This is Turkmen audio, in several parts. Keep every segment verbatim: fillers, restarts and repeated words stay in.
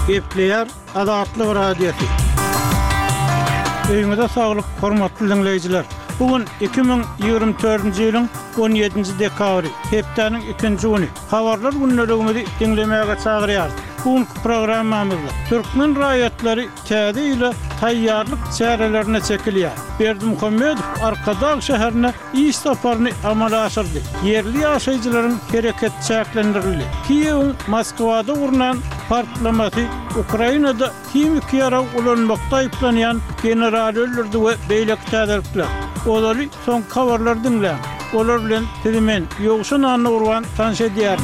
Gepleyer Adatlı Radyosu. Öýüňizde saglyk, hormatly dinleýijiler. Bugün iki bin ýygrimi dördünji ýylyň on ýedinji dekabry, hepdeniň ikinji güni. Habarlar günnelegimizi dinlemäge çagyrýar. Bugünkü programmamyzda Türkmen raýatlary täze ýyla taýýarlyk çärelerine çekilýär. Berdimuhammedow Arkadağ şäherine iş saparyny amala aşyrdy. Yerli ýaşaýjylaryň hereket çäklendirildi. Kiýewiň Moskwada urunan partlamasy Ukrainada kimik ýara ulanmakda aýplanýan general öldürdi we beýlek täzelikler. Olary son habarlar dinleýär. Olar bilen tizimen ýogşun anny urwan tanış edýär.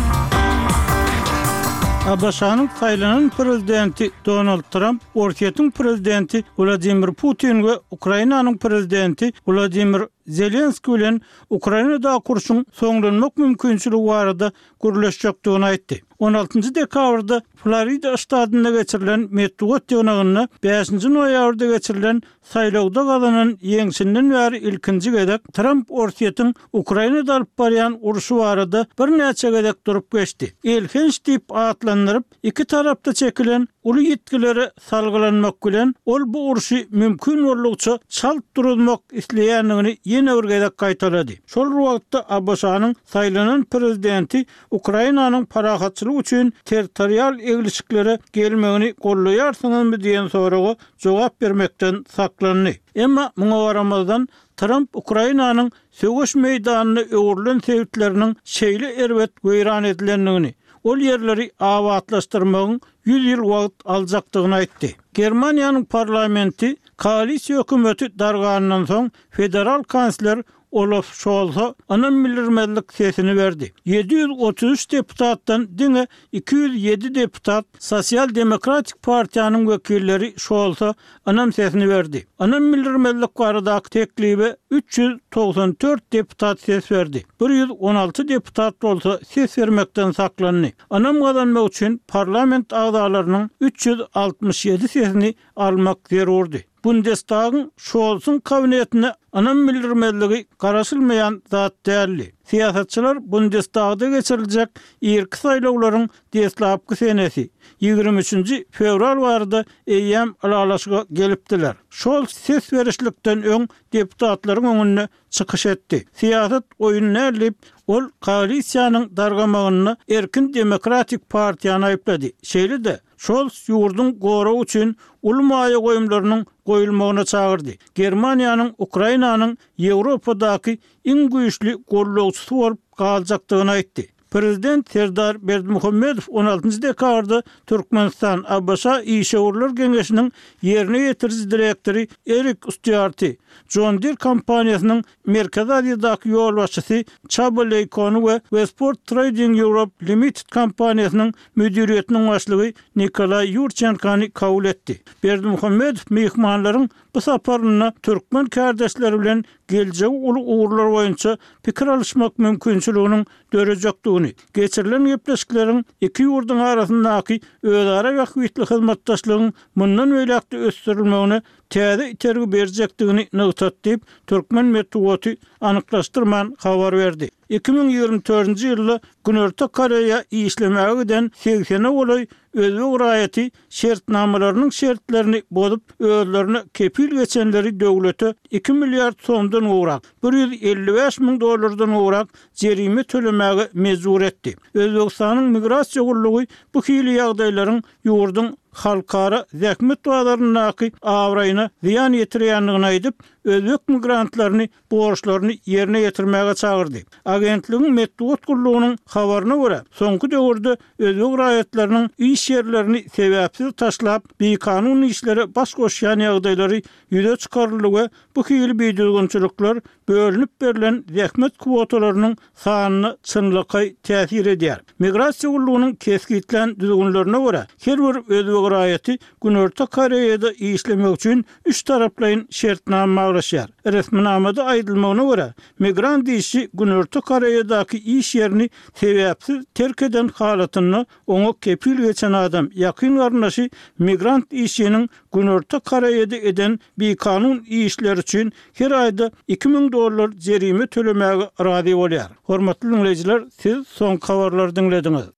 Abaşanyň saýlanan prezidenti Donald Trump, Ortiýatyň prezidenti Vladimir Putin we Ukrainanyň prezidenti Vladimir Zelenski bilen Ukrainada kurşun soňlanmak mümkinçiligi barada gürleşjekdigini aýtdy. on altynjy dekabrda Florida ştatynda geçirilen metbuat ýygnagyna beşinji noýabrda geçirilen saýlawda gazanan ýeňsinden bäri ilkinji gedek Trump Ortiýatyň Ukrainada alyp barýan uruşy barada bir näçe gedek durup geçdi. Elfenç diýip atlandyryp iki tarapda çekilen uly ýetgileri salgylanmak bilen ol bu uruşy mümkin bolugça çalt durulmak isleýänligini ýene bir gedek gaýtardy. Şol wagtda Abaşanyň saýlanan prezidenti Ukrainanyň parahatçylygy üçin territorial egilişiklere gelmegini gollaýarsyňyzmy diýen soraga jogap bermekden saklandy. Emma muňa baramazdan Trump Ukrainanyň söwüş meýdanyny öwrülen sebäpleriniň şeýle erbet weýran edilendigini, ol yerleri awatlaşdyrmagyň yüz ýyl wagt aljakdygyny aýtdy. Germaniýanyň parlamenti koalisiýa hökümeti darganyndan soň federal kansler Olaf Scholz'a anam bildirmelik sesini verdi. yedi yüz otuz üç deputatdan diňe iki yüz ýedi deputat Sosial Demokratik Partiýanyň wekilleri Scholz'a anam sesini verdi. Anam bildirmelik baradaky teklibi üç yüz togsan dört deputat ses verdi. bir yüz on alty deputat bolsa ses vermekden saklandy. Anam gazanmak üçin parlament agzalarynyň üç yüz altmış ýedi sesini almak zerurdy. Bundestag'ın Scholz'un kabinetine anam bildirmeligi garaşylmayan zat däldi. Siyasatçılar Bundestag'da geçiriljek ýerki saýlawlaryň desläpki senesi ýygrimi üçinji fevral barada eýýäm alalaşyga gelipdiler. Scholz ses berişlikden öň deputatlaryň öňüne çykyş etdi. Siyasat oýuny nädip ol koalisiýanyň dargamagyny Erkin Demokratik Partiýany aýplady. Şeýle de Scholz ýurdun goragy üçin ulmaýa goýumlarynyň goýulmagyna çagyrdy. Germaniýanyň Ukrainanyň Ýewropadaky iň güýçli gollawçysy bolup galjakdygyny aýtdy. Prezident Serdar Berdimuhammedow on altynjy dekabrda Türkmenistan Abaşa İşeğurlar Geňeşiniň ýerine ýetiriji direktori Erik Ustýarty, John Deere kompaniýasynyň Merkez Aziýadaky ýol başçysy Çaba Leykony we Westport Trading Europe Limited kompaniýasynyň müdiriýetiniň başlygy Nikolay Yurchenkany kabul etdi. Berdimuhammedow mehmanlaryň bu saparyna türkmen kardeşleri bilen geljek uly uğurlar boýunça pikir alışmak mümkinçiliginiň dörejekdigini, geçirilen gepleşikleriň iki ýurduň arasyndaky özara wagtly hyzmatdaşlygyň mundan öýlekde ösdürilmegine täze itergi berjekdigini nöwtat diýip türkmen metbuaty anyklaşdyrman habar berdi. iki bin ýygrimi dördünji ýylda Günorta Koreýa işlemäge giden seksen olay özbek raýaty şertnamalarynyň şertlerini bozup özlerine kepil geçenleri döwlete iki milliard soňdan uğrak, bir yüz elli beş min dollardan uğrak jerime tölemäge mezur etdi. Özbekistanyň migrasiýa gullugy bu hili ýagdaýlaryň ýurdun halkara zähmet wagtlaryny awraýyna ziýan ýetirýändigini aýdyp, özbek migrantlaryny borçlaryny ýerine ýetirmäge çagyrdy. Agentligiň metbuat gullugynyň habaryna görä, soňky döwürde özbek raýatlarynyň iş ýerlerini sebäpsiz taşlap, beýkanun işlere baş goşýan ýagdaýlary ýüze çykaryldy we bu hili beýdilgençilikler bölünip berilen zähmet kwotalarynyň sanyny çynlyky täsir edýär. Migrasiýa gullugynyň keskitlen düzgünlerine görä, her bir özbek raýaty Günorta Koreýada işlemek üçin üç taraplaýyn şertnama aglaşýar. Resminamada aýdylmagyna görä, migrant işi Günorta Koreýadaky iş ýerini sebäpsiz terk eden halatyny oňa kepil geçen adam ýakyn garnaşy migrant işiniň Günorta Koreýada eden beýkanun işler üçin her aýda iki min dollar jerime tölemäge razy bolýar. Hormatly dinleýijiler, siz soň habarlary dinlediňiz.